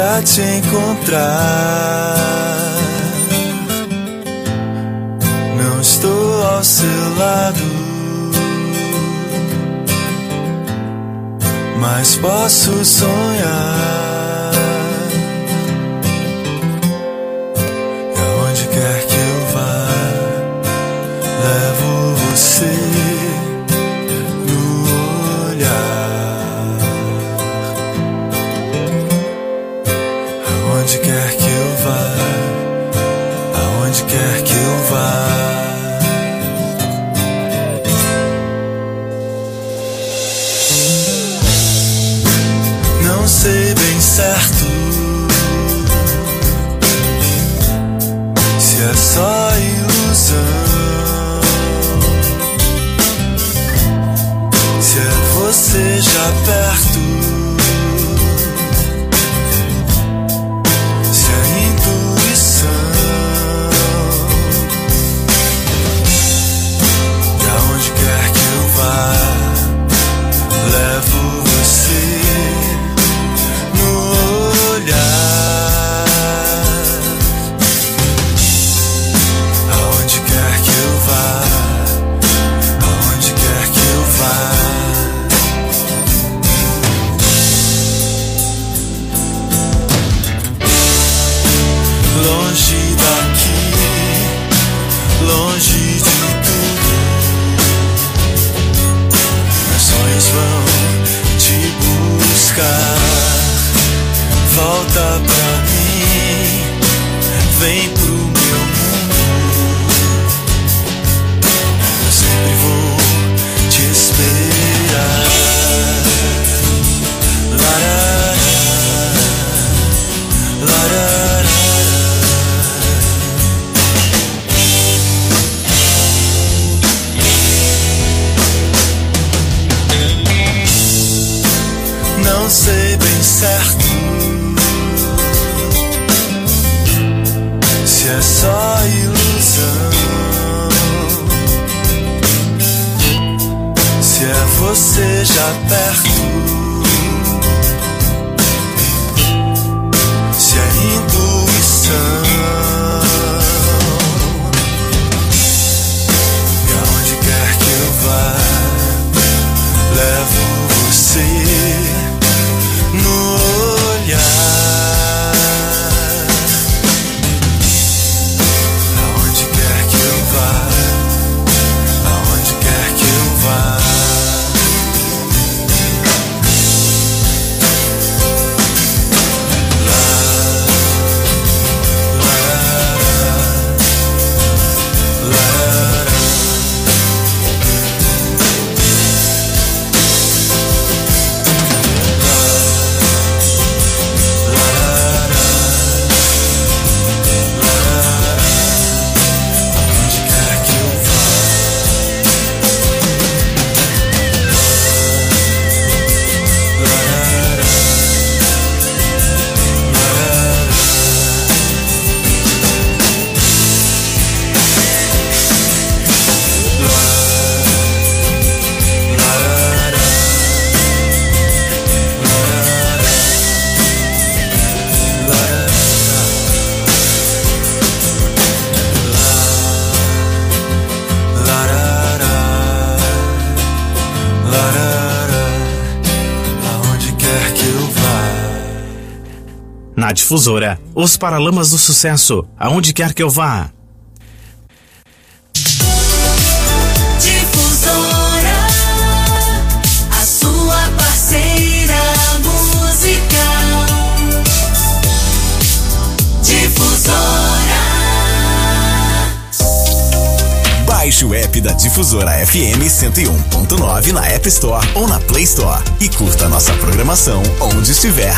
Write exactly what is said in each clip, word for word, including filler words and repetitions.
Pra te encontrar, não estou ao seu lado, mas posso sonhar. E aonde quer que eu vá, levo você no olhar. Aonde quer que eu vá, aonde quer que eu vá. Não sei bem certo se é só ilusão, se é você já perto, se é intuição. E aonde quer que eu vá, levo você no olhar. Aonde quer que eu vá, aonde quer que eu vá. Longe daqui, longe de tudo, meus sonhos vão te buscar. Volta pra mim, vem pro meu mundo, eu sempre vou te esperar. Larará, larará. Não sei bem certo se é só ilusão, se é você já perto, se é intuição. E aonde quer que eu vá, levo você no olhar. Aonde quer que eu vá, aonde quer que eu vá. Lá, lá, lá, lá. Na Difusora, os Paralamas do Sucesso, aonde quer que eu vá. Difusora, a sua parceira musical. Difusora. Baixe o app da Difusora F M cento e um ponto nove na App Store ou na Play Store e curta a nossa programação onde estiver.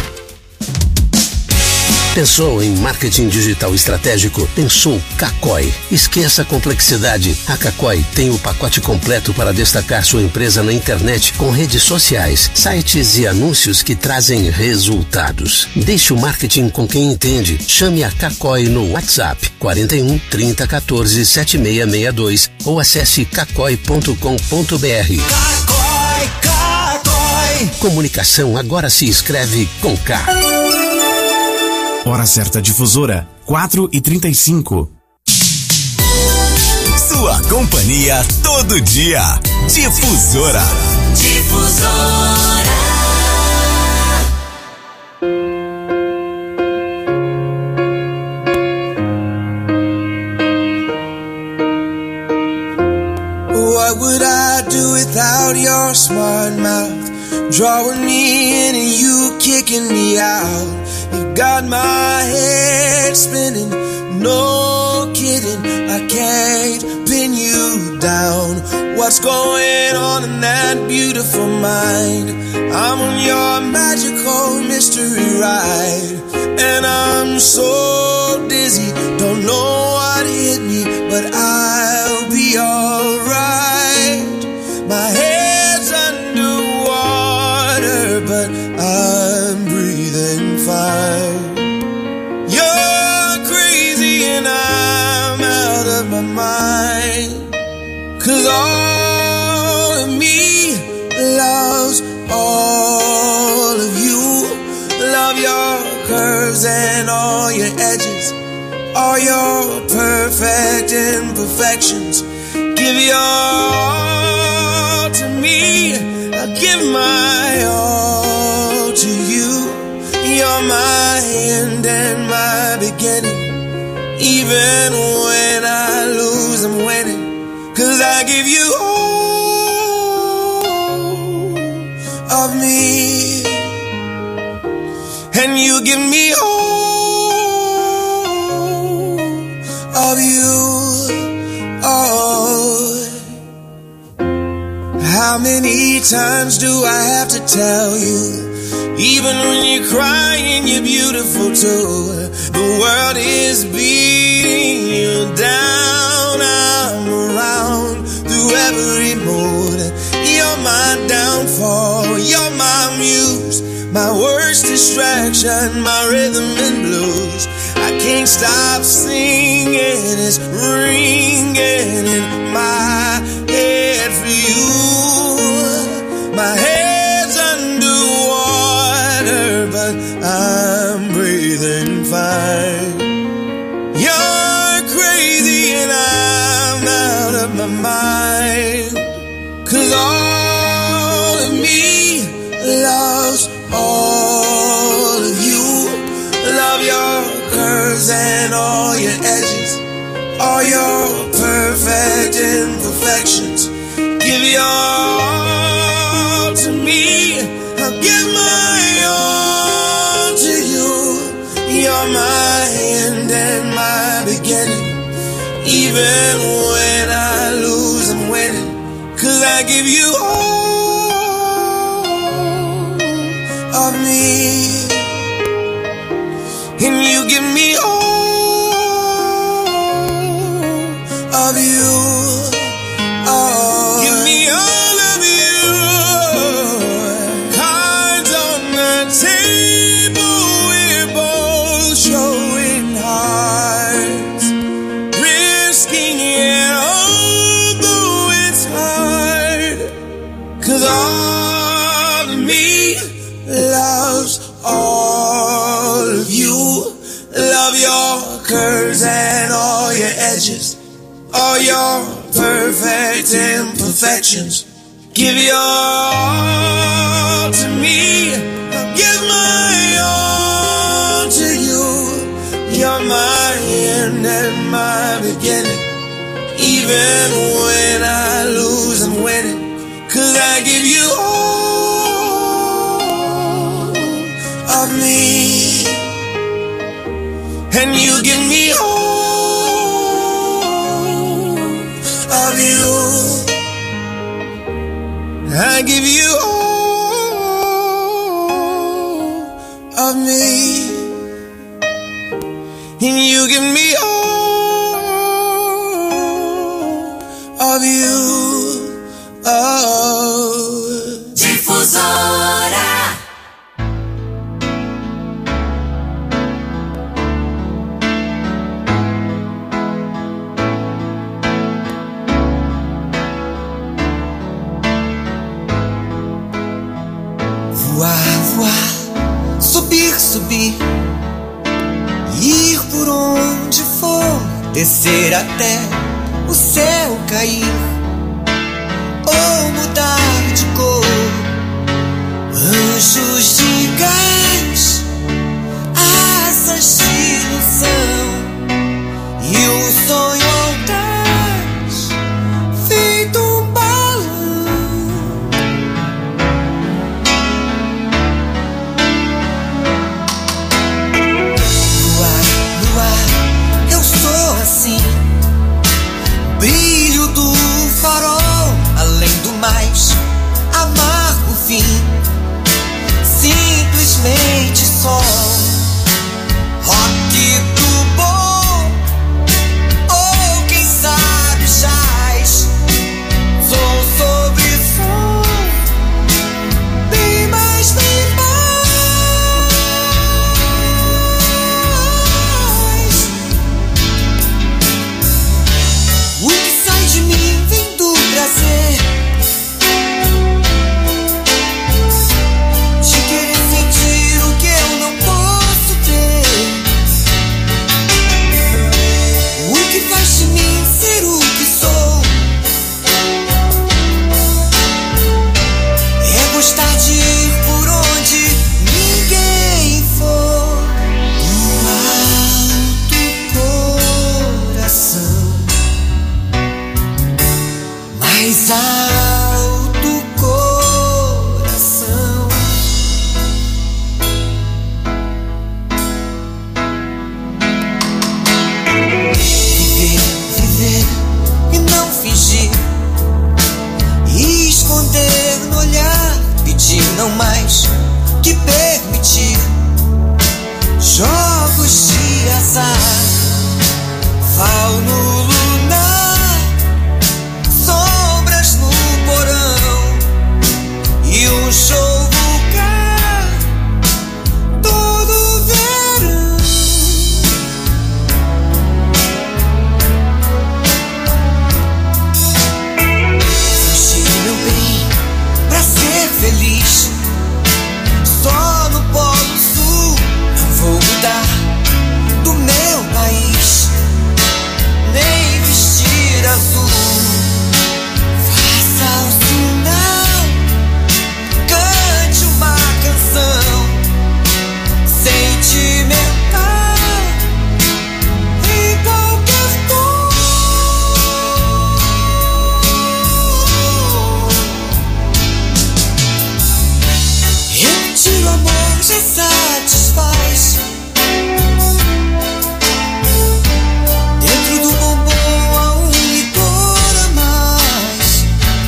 Pensou em marketing digital estratégico? Pensou Cacói. Esqueça a complexidade. A Cacói tem o pacote completo para destacar sua empresa na internet com redes sociais, sites e anúncios que trazem resultados. Deixe o marketing com quem entende. Chame a Cacói no WhatsApp quarenta e um, trinta, quatorze, setenta e seis sessenta e dois ou acesse cacói ponto com ponto br. Cacói, Cacói. Comunicação agora se escreve com K. Hora certa difusora, quatro e trinta e cinco. Sua companhia todo dia. Difusora. Difusora. What would I do without your smart mouth? Drawing me in and you kicking me out. You got my head spinning, no kidding. I can't pin you down. What's going on in that beautiful mind? I'm on your magical mystery ride, and I'm so dizzy, don't know what hit me, but I'll be alright. My head's underwater, but I'm breathing fine. You're crazy and I'm out of my mind, 'cause all of me loves all of you. Love your curves and all your edges, all your perfect imperfections. Give your all to me, I'll give my all to you. You're my end and my beginning. Even when I lose, I'm winning, 'cause I give you all of me, and you give me all of you. Oh, how many times do I have to tell you? Even when you're crying, you're beautiful too. The world is beating you down. I'm around through every mood. You're my downfall, you're my muse, my worst distraction, my rhythm and blues. I can't stop singing, it's ringing in my head for you. My head's underwater, but I'm breathing fine. You're crazy and I'm out of my mind, 'cause all of me loves all of you. Love your curves and all your edges, all your perfect imperfections. Give your all to me, I'll give my all to you. You're my end and my beginning. Even when I lose, I'm winning, 'cause I give you all of me, and you give me all of you. Oh, give me all of you. Cards on the table, we're both showing hearts, risking it although it's hard, 'cause all of me loves all of you. Love your curves and all your edges, all your perfect imperfections. Give your all to me, I'll give my all to you. You're my end and my beginning. Even when I lose, I'm winning, 'cause I give you all of me, and you give me all of you. I give you all of me, and you give me all of you. Oh, Difusora. voar, voar, subir, subir, descer até o céu cair, ou mudar de cor. Anjos de gás, asas de ilusão, e o sonho audaz, feito um balão. No ar, no ar, eu sou assim, brilho do farol, além do mais, amargo fim, simplesmente sol. Rock do bom, ou quem sabe jazz, som sobre som, bem mais, bem mais. O que sai de mim vem do prazer de querer sentir o que eu não posso ter. O que faz de mim ser o que sou é gostar de ir por onde ninguém for. Do alto coração, mais alto coração. Viver, viver e não fingir, e esconder no olhar, pedir não mais que permitir. Jogos de azar, val no lunar, sombras no porão, e um show vulgar todo verão. Fugir, meu bem, pra ser feliz, só no Polo Sul. Não vou mudar do meu país, nem vestir azul. Faça o sinal, cante uma canção sentimental em qualquer tom. Repetir o amor já satisfaz. Dentro do bombom há um licor a mais,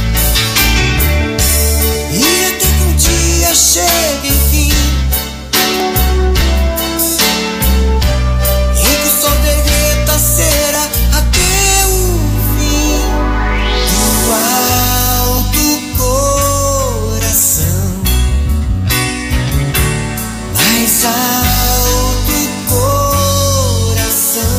e até que um dia chegue enfim, e que o sol derreta a cera até o fim. Do alto coração, mais alto coração.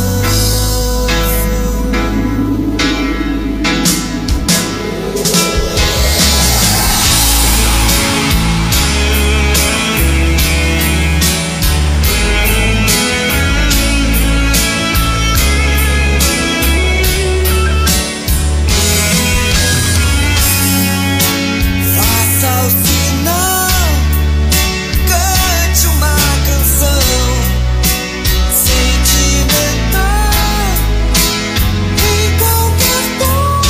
Faça o sinal, cante uma canção sentimental em qualquer tom.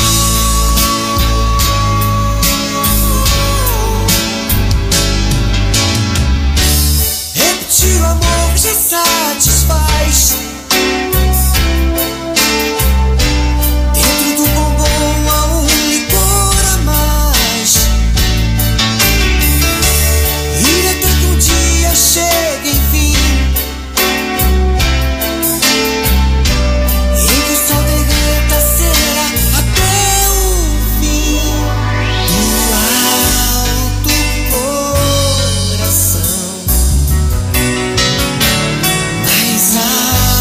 Repetir o amor já satisfaz. Dentro do bombom há um licor a mais, e até que um dia chegue enfim, e que o sol derreta a cera até o fim. Do alto coração, mais alto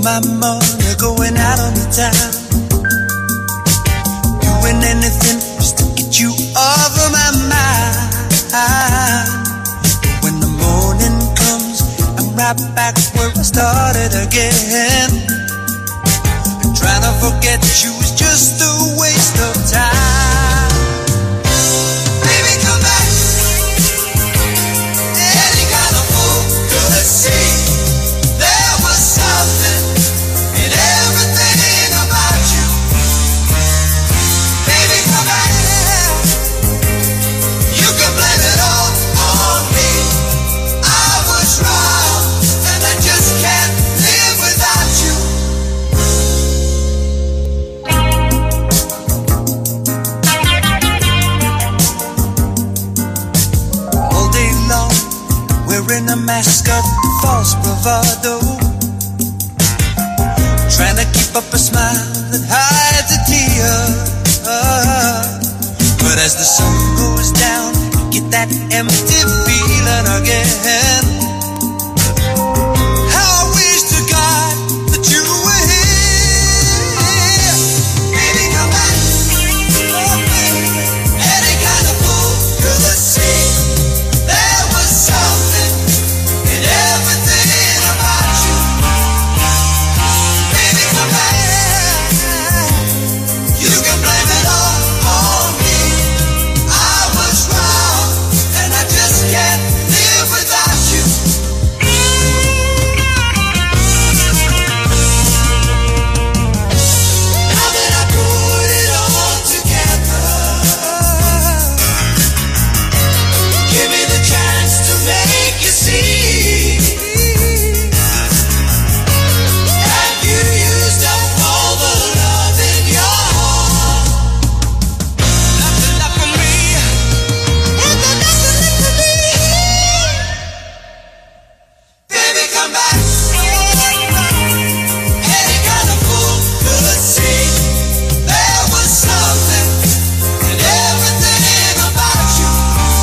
my money going out on the town, doing anything just to get you off of my mind. But when the morning comes, I'm right back where I started again. And trying to forget you is just a waste of time. Baby, come back. Any kind of fool could see there was something in everything about you. Baby, come back. You can blame it all on me. I was wrong, and I just can't live without you. All day long, wearing a mask of false bravado, trying to keep up a smile that hides a tear. But as the sun goes down, you get that empty feeling again. How I wish to God that you were here. Baby, come back. Oh, baby. Any kind of fool could see there was something in everything about you. Baby, come back. You can blame it all on me. I was wrong, and I just can't live without you. Now that I put it all together, give me the chance to make you see. Have you used up all the love in your heart? Nothing left for me. Is there nothing left for me? Baby, come back. Any kind of fool could see there was something in everything about you.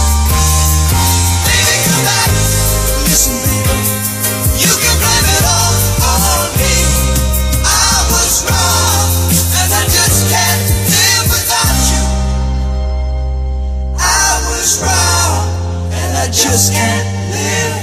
Baby, come back. Listen, baby, you can blame it all on me. I was wrong, and I just can't live without you. I was wrong, and I just can't live.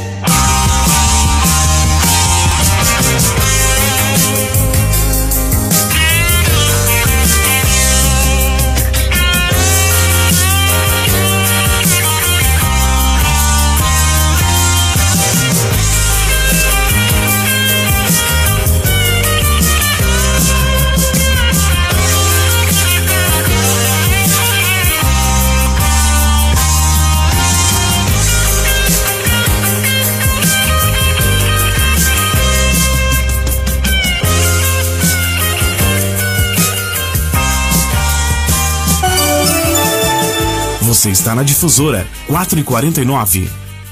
Você está na Difusora quatro e quarenta e nove.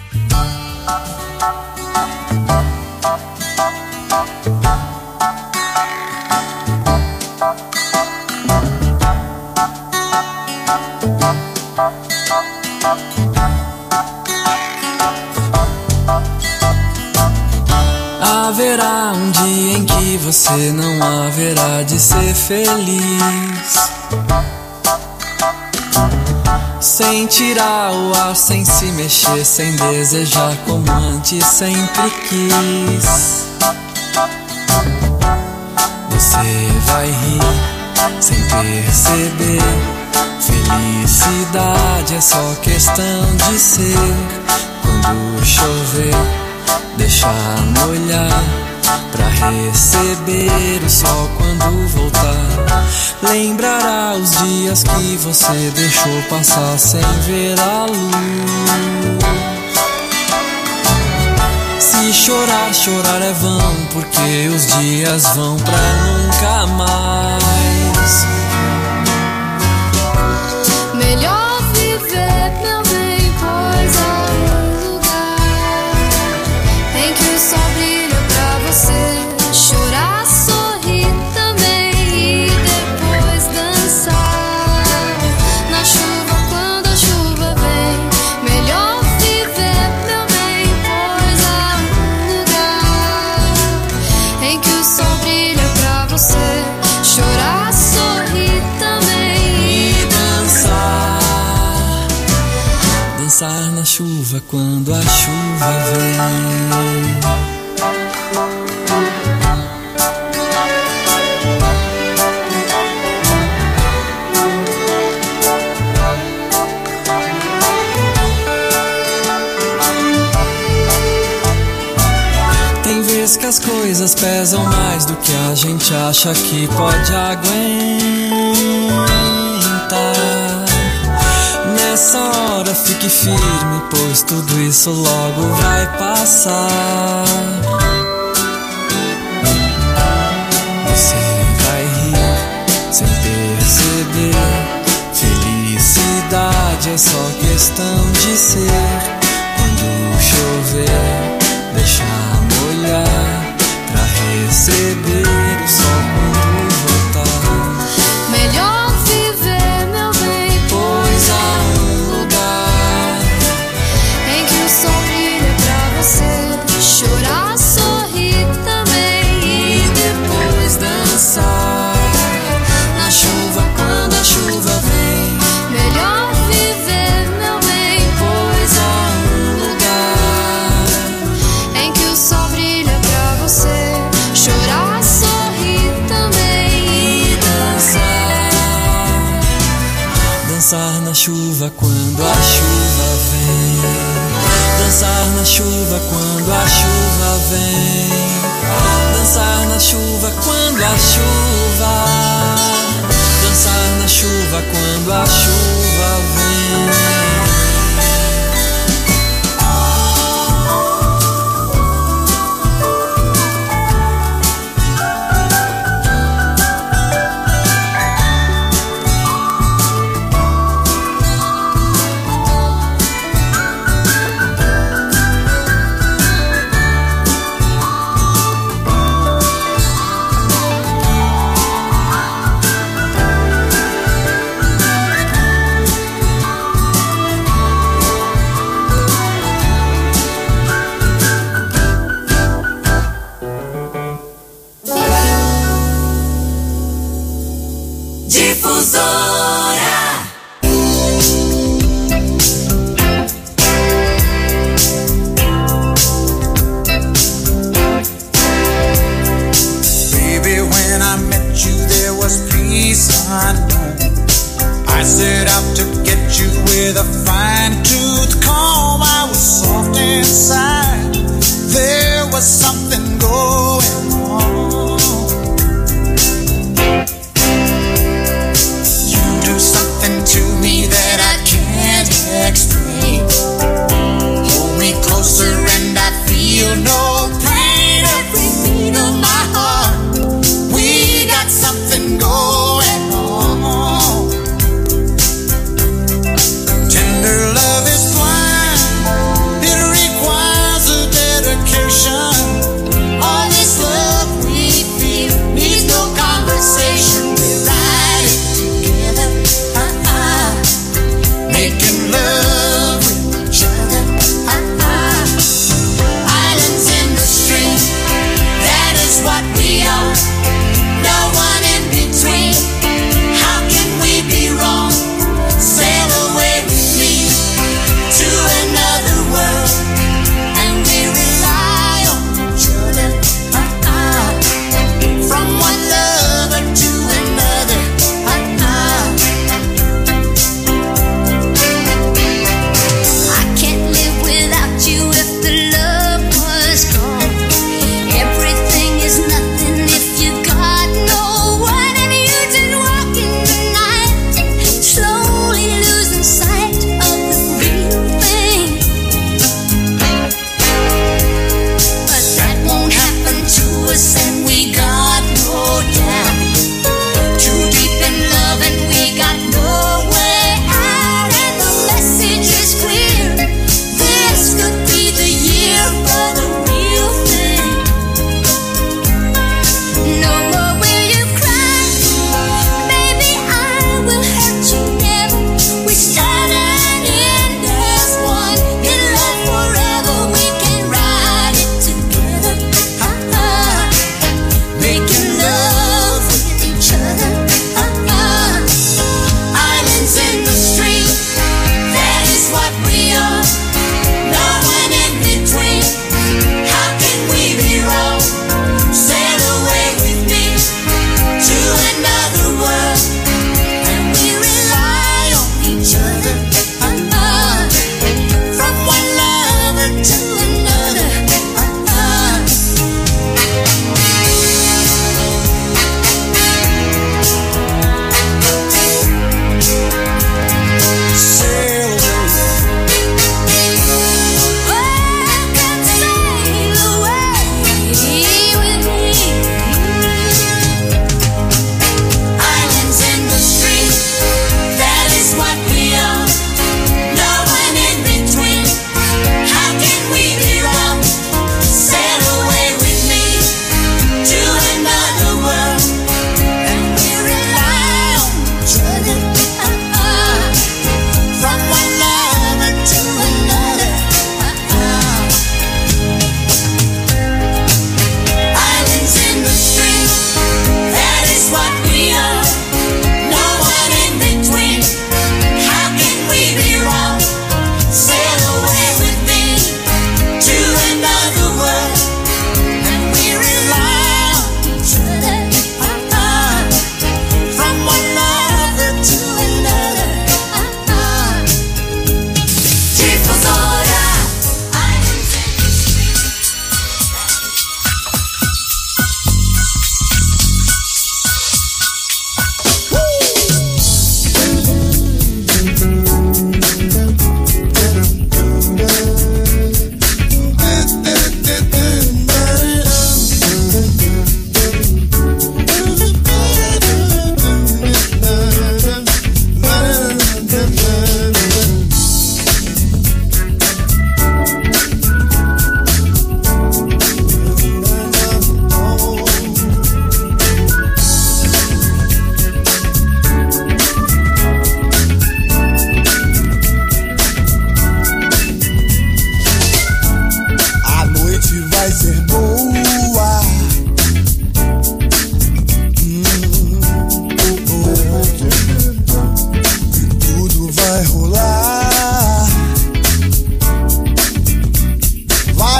Haverá um dia em que você não haverá de ser feliz, sem tirar o ar, sem se mexer, sem desejar como antes sempre quis. Você vai rir sem perceber. Felicidade é só questão de ser. Quando chover, deixar molhar, pra receber o sol quando voltar. Lembrará os dias que você deixou passar sem ver a luz. Se chorar, chorar é vão, porque os dias vão pra nunca mais. Melhor viver, meu bem, pois há um lugar em que o sol brilha pra você. Chorar, sorrir também e depois dançar na chuva quando a chuva vem. Melhor viver, meu bem, pois há um lugar em que o sol brilha Que as coisas pesam mais do que a gente acha que pode aguentar. Nessa hora fique firme, pois tudo isso logo vai passar. Você vai rir sem perceber. Felicidade é só questão de ser. Quando chover, deixa molhar pra receber o sol quando voltar. Melhor viver, meu bem, Pois há um lugar em que o sol brilha pra você chorar, sorrir também e depois dançar na chuva quando a chuva vem. melhor viver, meu bem, Pois há um lugar em que o sol brilha pra você chorar, sorrir também e dançar, dançar na chuva quando a chuva vem. Dançar na chuva quando a chuva vem. Dançar na chuva quando a chuva. Dançar na chuva quando a chuva vem. Baby, when I met you, there was peace unknown. I set out to get you with a fine-tooth comb. I was soft inside. There was something going on. You do something to me that I can't explain. Hold me closer and I feel no pain. Every beat of my heart, we got something going on. Tender love is blind. It requires a dedication. All this love we feel needs no conversation. We ride it together, uh-uh. Making love with each other, uh-uh. Islands in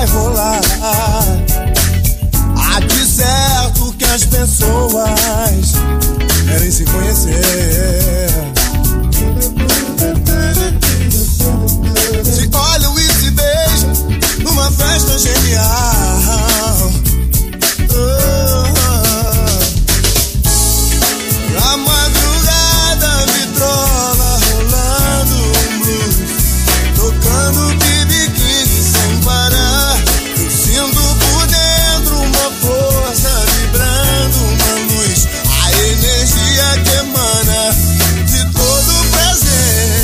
vai rolar. Há de certo que as pessoas querem se conhecer. Se olham e se beijam numa festa genial. Oh, na madrugada, vitrola rolando um blues, tocando B B King sem parar. Eu sinto por dentro uma força vibrando, uma luz, a energia que emana de todo prazer.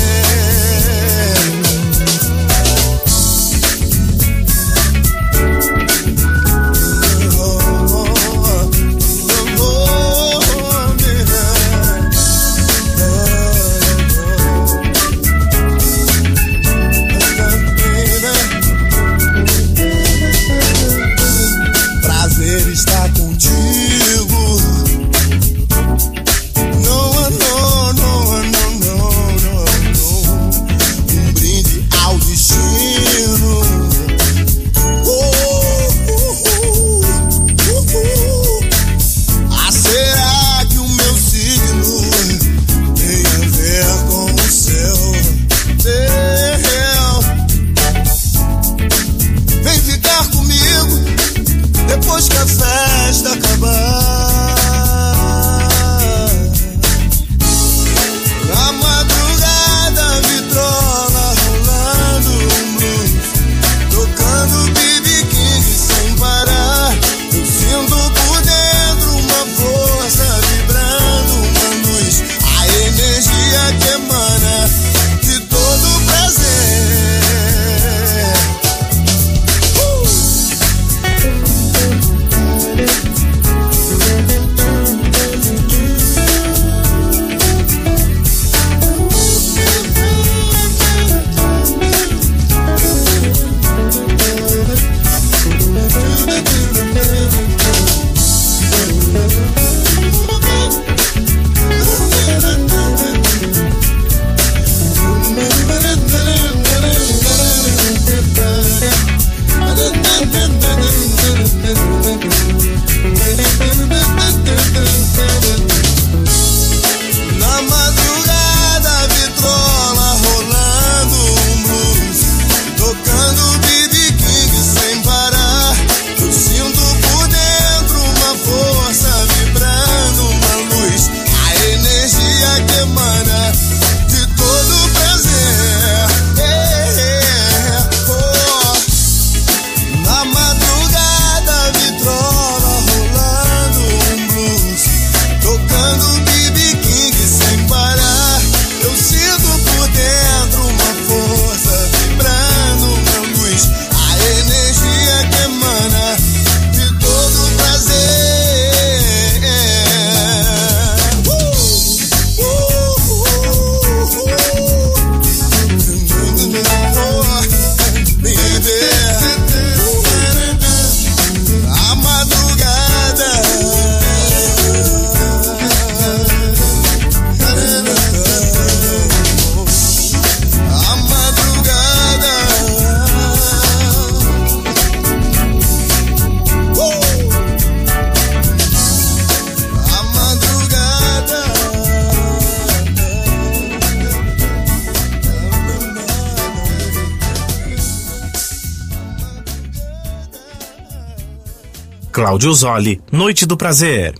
Cláudio Zoli, Noite do Prazer.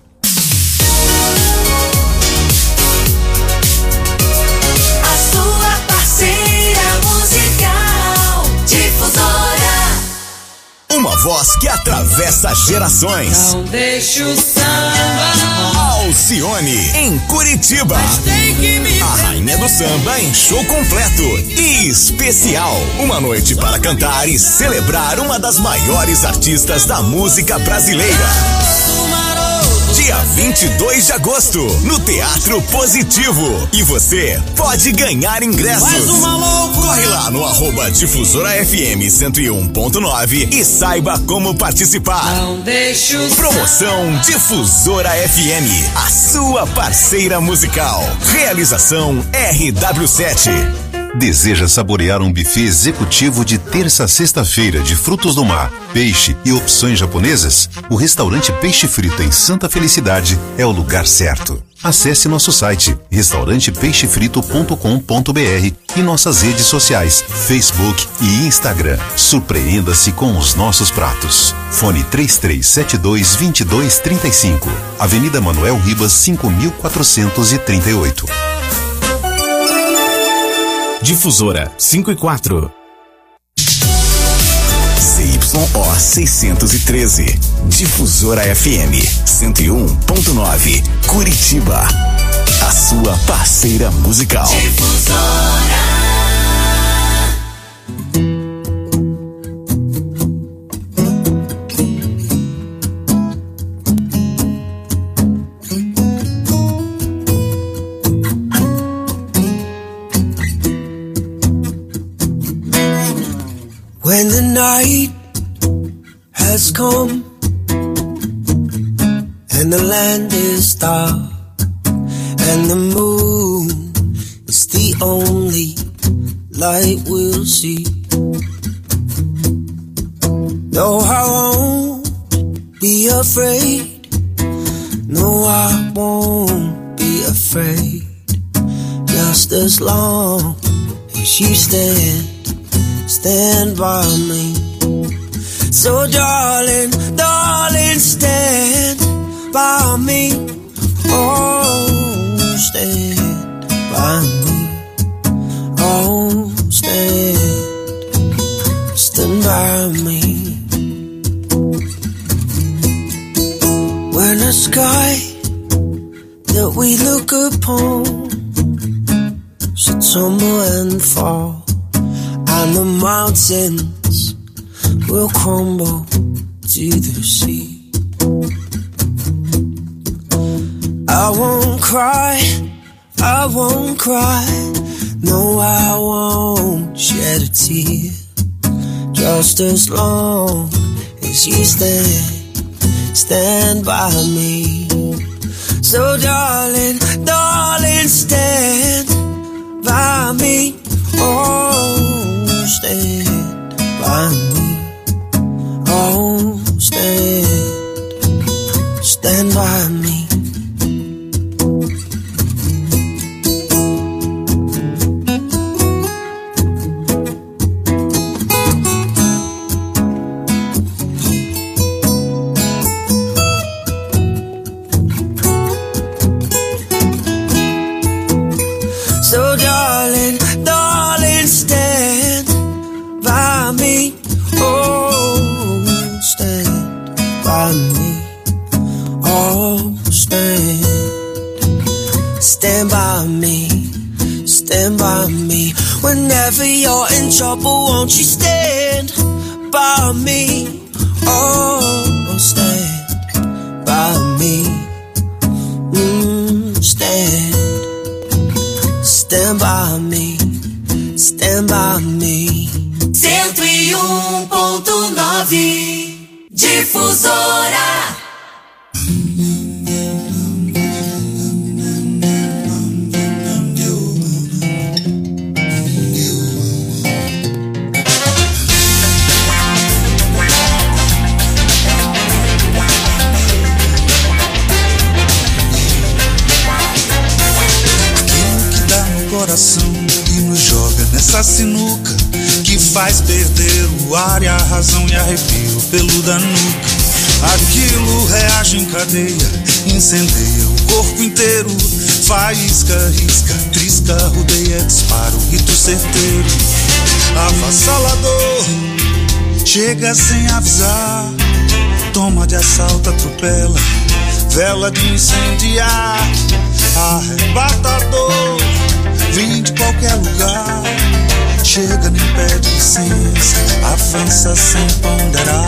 A sua parceira musical, Difusora. Uma voz que atravessa gerações. Não deixa o samba. Alcione, em Curitiba. Mas tem que me A rainha do samba em show completo e especial. Uma noite para cantar e celebrar uma das maiores artistas da música brasileira. Dia vinte e dois de agosto, no Teatro Positivo. E você pode ganhar ingressos. Mais uma loucura. Corre lá no arroba Difusora F M cento e um ponto nove e saiba como participar. Não deixa o Promoção Difusora F M, a sua parceira musical. Realização R W sete. Deseja saborear um buffet executivo de terça a sexta-feira de frutos do mar, peixe e opções japonesas? O restaurante Peixe Frito em Santa Felicidade é o lugar certo. Acesse nosso site restaurante peixe frito ponto com ponto br e nossas redes sociais, Facebook e Instagram. Surpreenda-se com os nossos pratos. Fone três três sete dois, dois dois três cinco. Avenida Manuel Ribas, cinco mil quatrocentos e trinta e oito. Difusora cinco e quatro. C Y O seiscentos e treze. Difusora F M cento e um ponto nove. Curitiba. A sua parceira musical. Difusora. When the night has come and the land is dark and the moon is the only light we'll see. No, I won't be afraid. No, I won't be afraid. Just as long as you stand Stand by me. So darling, darling, stand by me. Oh, stand by me. Oh, stand, stand by me. When the sky that we look upon should tumble and fall, and the mountains will crumble to the sea, I won't cry, I won't cry. No, I won't shed a tear. Just as long as you stand, stand by me. So darling, darling, stand by me. Oh, stand by me. Oh, stand, stand by me. So darling, darling, stand by me. Oh, stand by me. Oh, stand, stand by me. Stand by me. Whenever you're in trouble, won't you stand by me? Oh, stand by me. Mm, stand. Stand by me, stand by me. cento e um ponto nove Difusora. Coração e nos joga nessa sinuca que faz perder o ar e a razão e arrepio pelo da nuca. Aquilo reage em cadeia, incendeia o corpo inteiro, faísca, risca, trisca, rodeia, dispara o rito certeiro. Avassalador, chega sem avisar, toma de assalto, atropela, vela de incendiar, arrebatador. Vem de qualquer lugar, chega, nem pede licença, avança sem ponderar.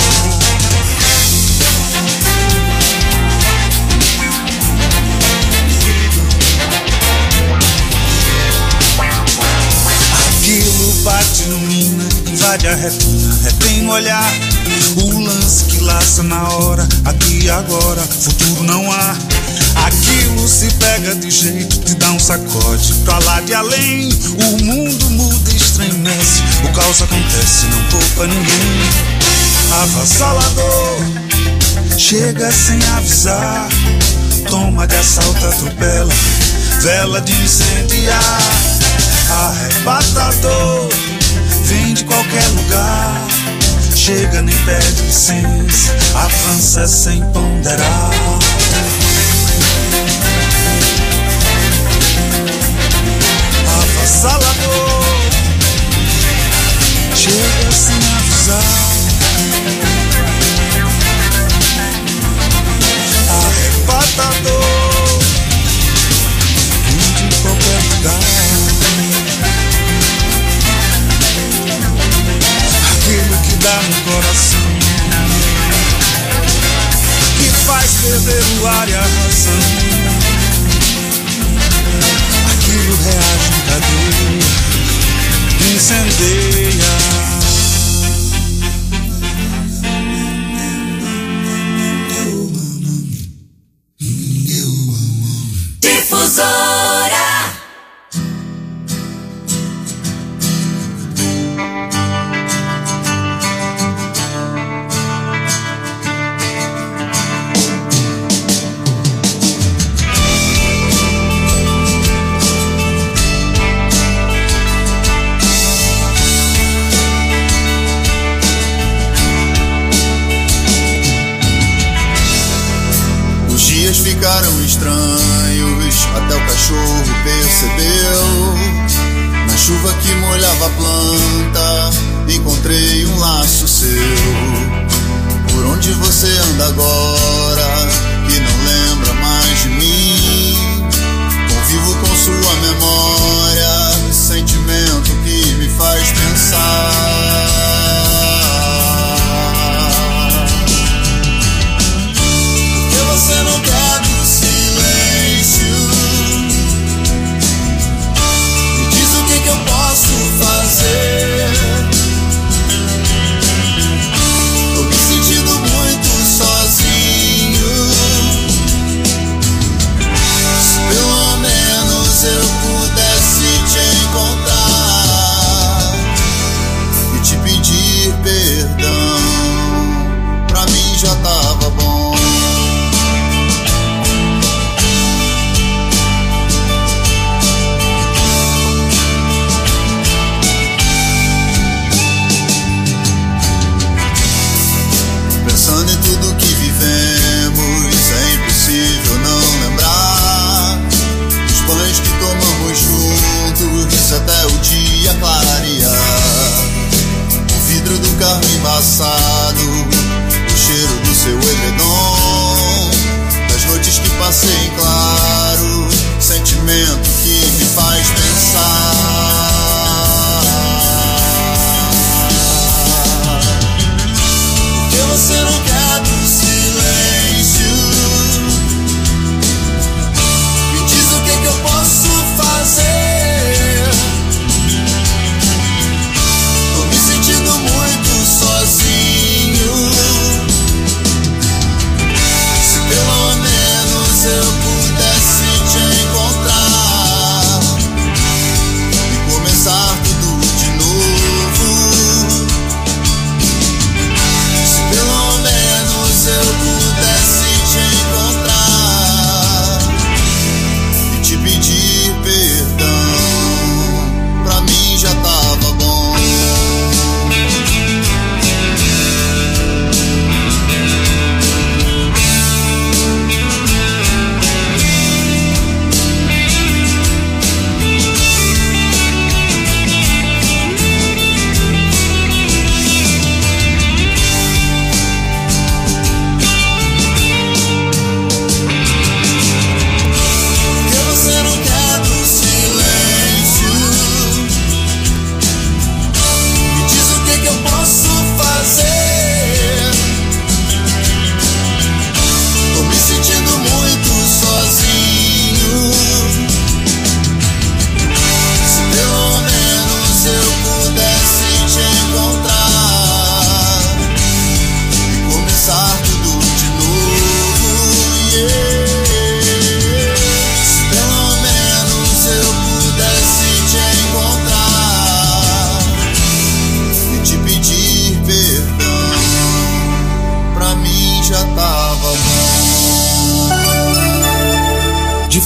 Aquilo bate, ilumina, invade a retina, retém o olhar. O lance que laça na hora, aqui e agora, futuro não há. Aquilo se pega de jeito, te dá um sacode pra lá de além. O mundo muda e estremece, o caos acontece, não poupa ninguém. Avassalador, chega sem avisar, toma de assalto, atropela, vela de incendiar. Arrebatador, vem de qualquer lugar, chega nem pede licença, avança sem ponderar. Avassalador, chega sem avisar, arrebatador, vem de qualquer lugar. Aquilo que dá no coração, que faz perder o ar e a razão. Aquilo reage em cadeia, incendeia. Difusora. Ficaram estranhos, até o cachorro percebeu. Na chuva que molhava a planta, encontrei um laço seu. Por onde você anda agora, que não lembra mais de mim? Convivo com sua memória, sentimento que me faz pensar. Você não quer do silêncio. Me diz o que que eu posso fazer. Tô me sentindo muito sozinho. Se pelo menos eu pudesse te encontrar,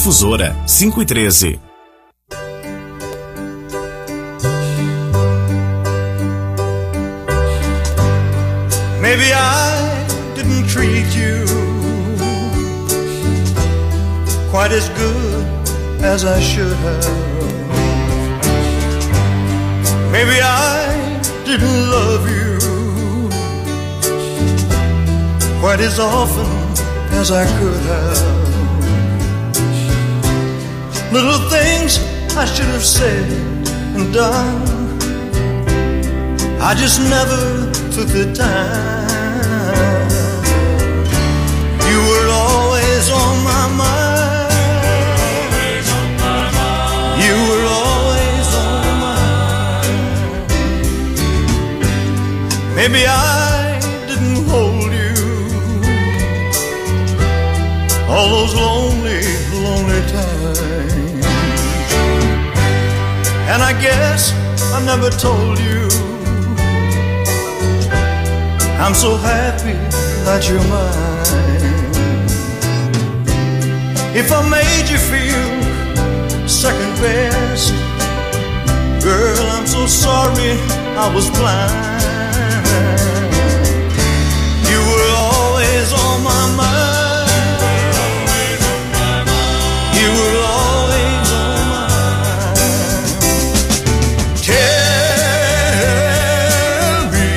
Difusora cinco e treze. Maybe I didn't treat you quite as good as I should have. Maybe I didn't love you quite as often as I could have. Little things I should have said and done, I just never took the time. You were always on my mind. You were always on my mind. Maybe I didn't hold you all those lonely, lonely times. And I guess I never told you I'm so happy that you're mine. If I made you feel second best, girl, I'm so sorry I was blind. You were always on my mind. You were always on my mind. Tell me,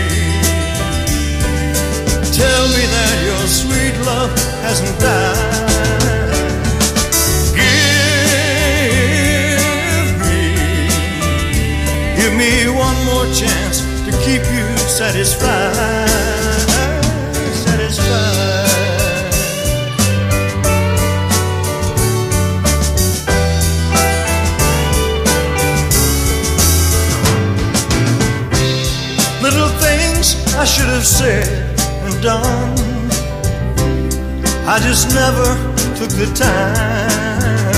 tell me that your sweet love hasn't died. Give me, give me one more chance to keep you satisfied, satisfied. Little things I should have said and done, I just never took the time.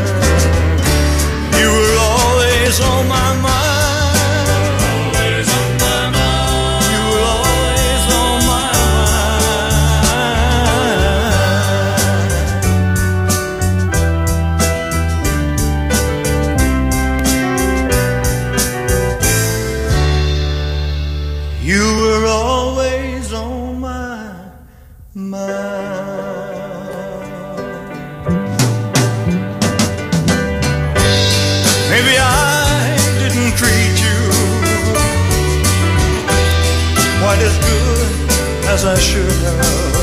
You were always on my mind. Always on my mind. You were always on my mind. You were always on my mind. Maybe I didn't treat you quite as good as I should have.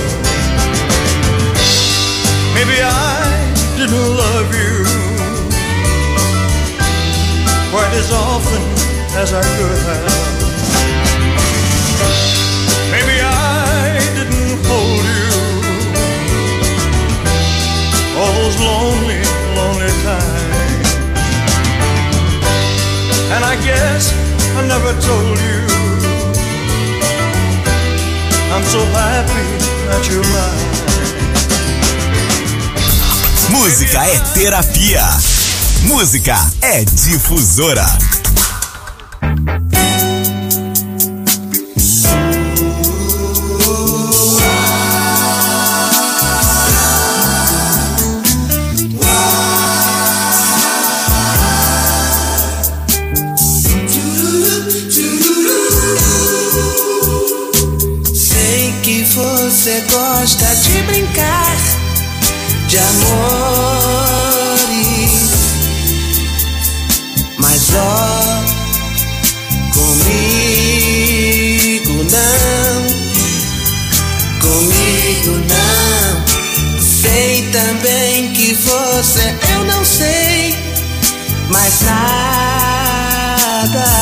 Maybe I didn't love you quite as often as I could have. Maybe I didn't hold you all those lonely, lonely times. And I guess I never told you I'm so happy that you're mine. Música é terapia. Música é difusora. Você gosta de brincar de amores, mas ó, comigo não, comigo não. Sei também que você, eu não sei mais nada.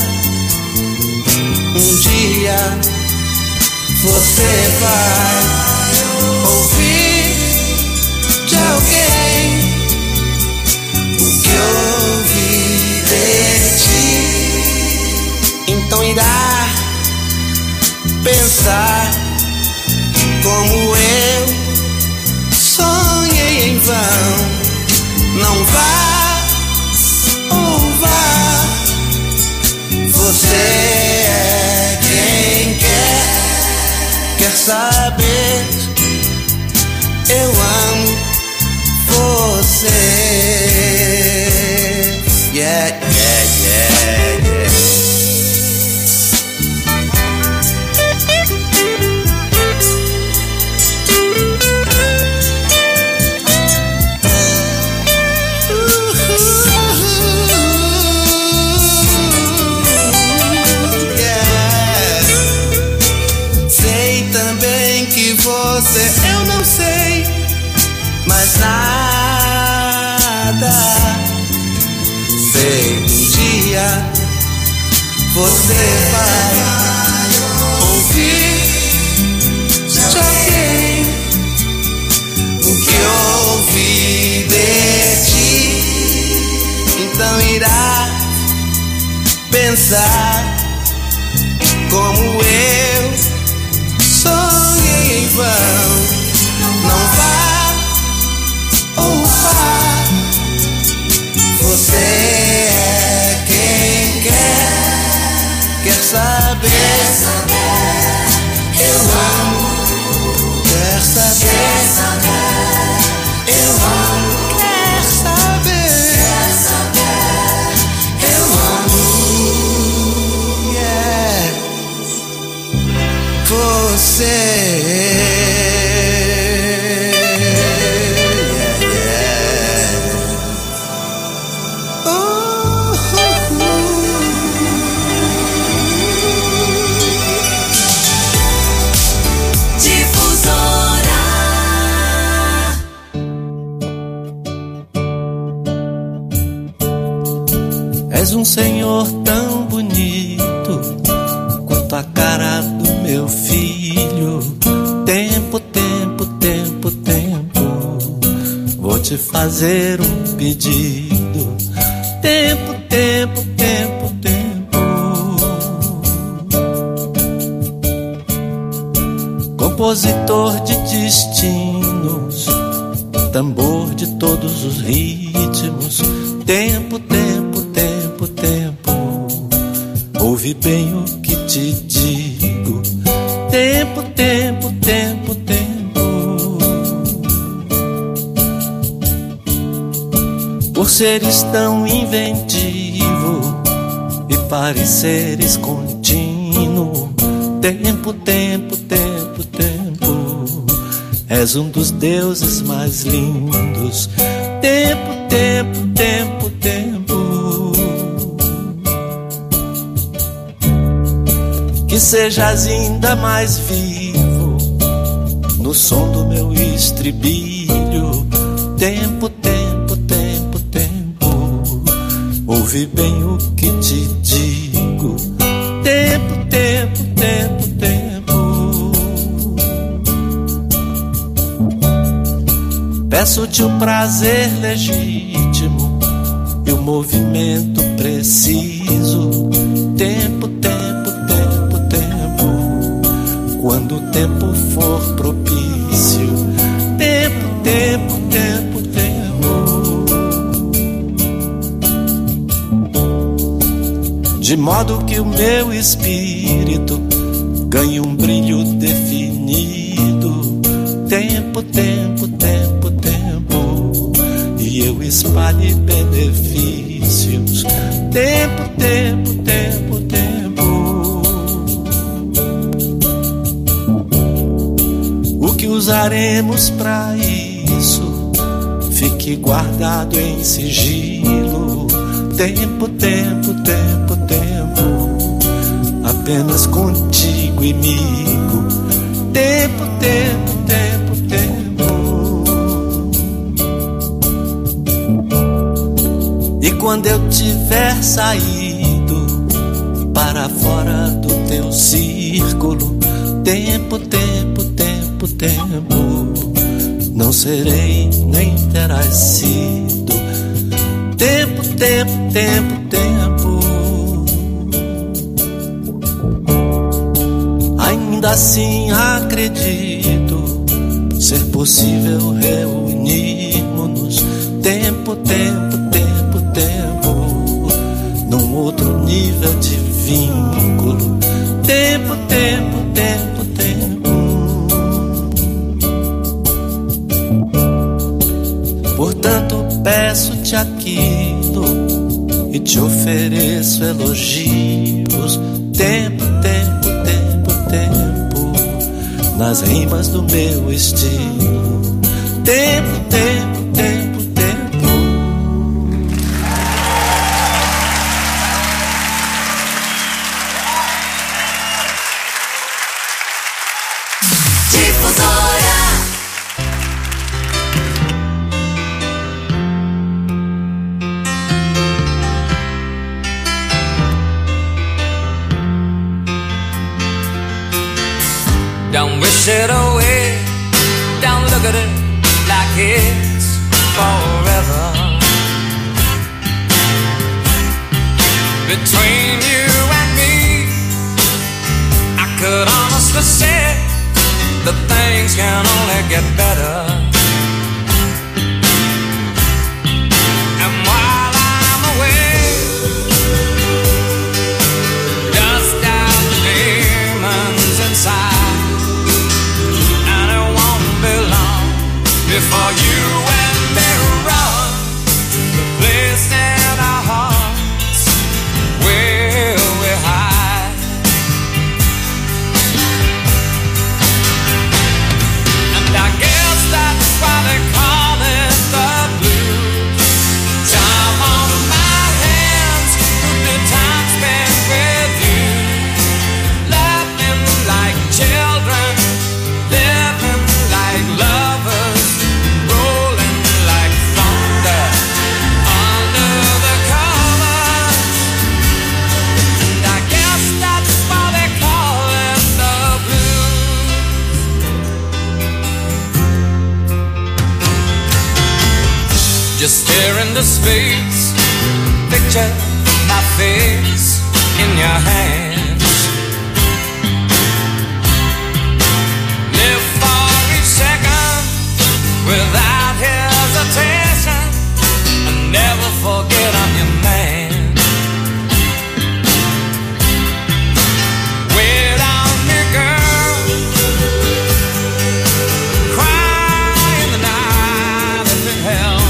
Um dia você vai ouvir de alguém o que ouvi de ti. Então irá pensar como eu sonhei em vão. Não vá ou vá, você é quem quer. Quer saber? Eu amo você. Yeah, yeah, yeah, yeah. Você, eu não sei mais nada. Sei um dia você vai ouvir de alguém o que ouvi de ti. Então irá pensar como eu sonhei em vão. Não vá ou vá, você é quem quer, quer saber, quer saber, eu amo, quer saber, quer saber, eu amo, quer saber, quer saber, eu amo, yeah. Você és um senhor tão bonito quanto a cara do meu filho. Tempo, tempo, tempo, tempo, vou te fazer um pedido. Tempo, tempo, tempo, tempo, compositor de destinos, tambor de todos os ritmos. Tempo, tempo, tempo, tempo, ouve bem o que te digo. Tempo, tempo, tempo, tempo, por seres tão inventivo e pareceres contínuo. Tempo, tempo, tempo, tempo, és um dos deuses mais lindos. Tempo, tempo, tempo, tempo, que sejas ainda mais vivo no som do meu estribilho. Tempo, tempo, tempo, tempo, ouve bem o que te digo. Tempo, tempo, tempo, tempo, peço-te o prazer legítimo e o movimento preciso. Tempo, tempo, tempo, tempo, quando o tempo for propício. Tempo, tempo, tempo, tempo, de modo que o meu espírito ganhe um brilho definido. Tempo, tempo, tempo, tempo, e eu espalhe benefícios. Tempo, tempo, tempo, tempo, o que usaremos pra isso fique guardado em sigilo. Tempo, tempo, tempo, tempo, apenas contigo e comigo. Tempo, tempo, tempo, tempo, e quando eu tiver saído para fora do teu círculo. Tempo, tempo, tempo, tempo, não serei nem terás sido. Tempo, tempo, tempo, tempo, ainda assim acredito ser possível reunirmos-nos. Tempo, tempo, tempo, tempo, num outro nível de vínculo. Tempo, tempo, tempo, tempo, por somente aquilo e te ofereço elogios. Tempo, tempo, tempo, tempo, nas rimas do meu estilo. Tempo, tempo, tempo, tempo. Difusora. Don't wish it away, don't look at it like it's forever. Between you and me, I could honestly say that things can only get better. And while I'm away, dust out the demons inside. Before you and me run the place in our hearts where we hide. And I guess that's why they call it the blues. Time on my hands, good time spent with you, laughing like children, living like lovers. Just stare into space, picture my face in your hands. Live for each second without hesitation, and never forget I'm your man. Wait on me, girl, cry in the night if it helps.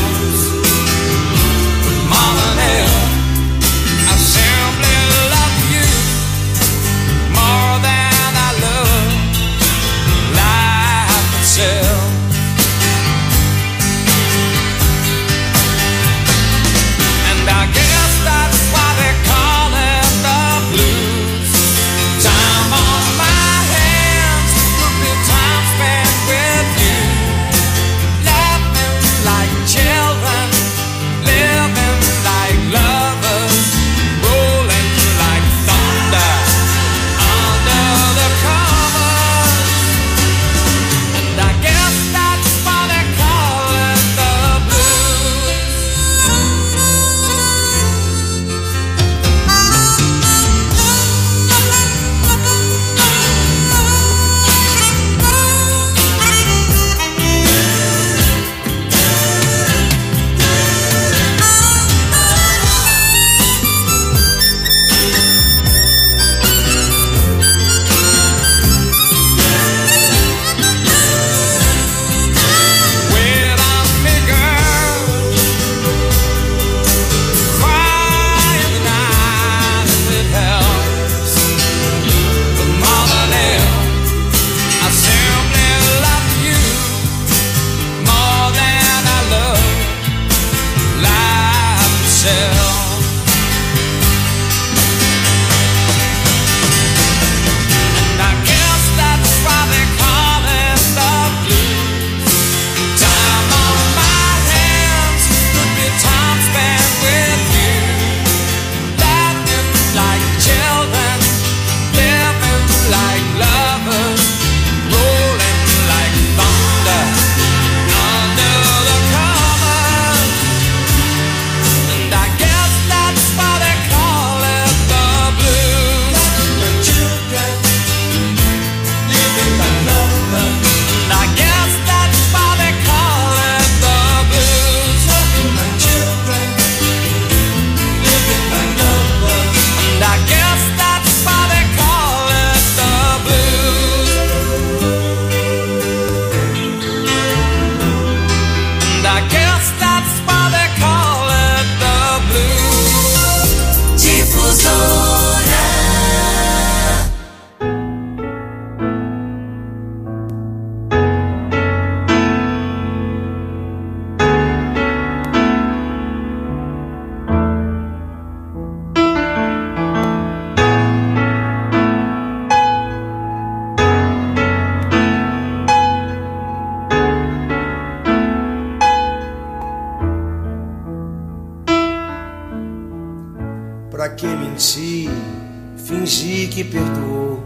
que mentir, fingir que perdoou?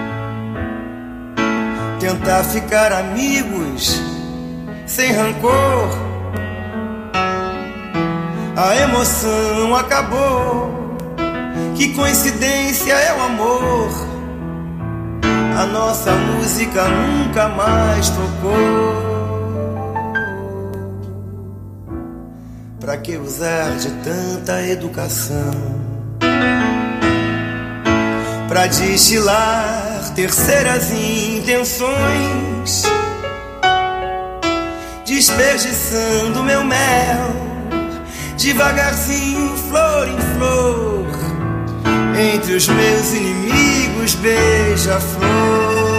Tentar ficar amigos sem rancor. A emoção acabou. Que coincidência é o amor. A nossa música nunca mais tocou. Pra que usar de tanta educação? Pra destilar terceiras intenções, desperdiçando meu mel, devagarzinho, flor em flor, entre os meus inimigos, beija-flor.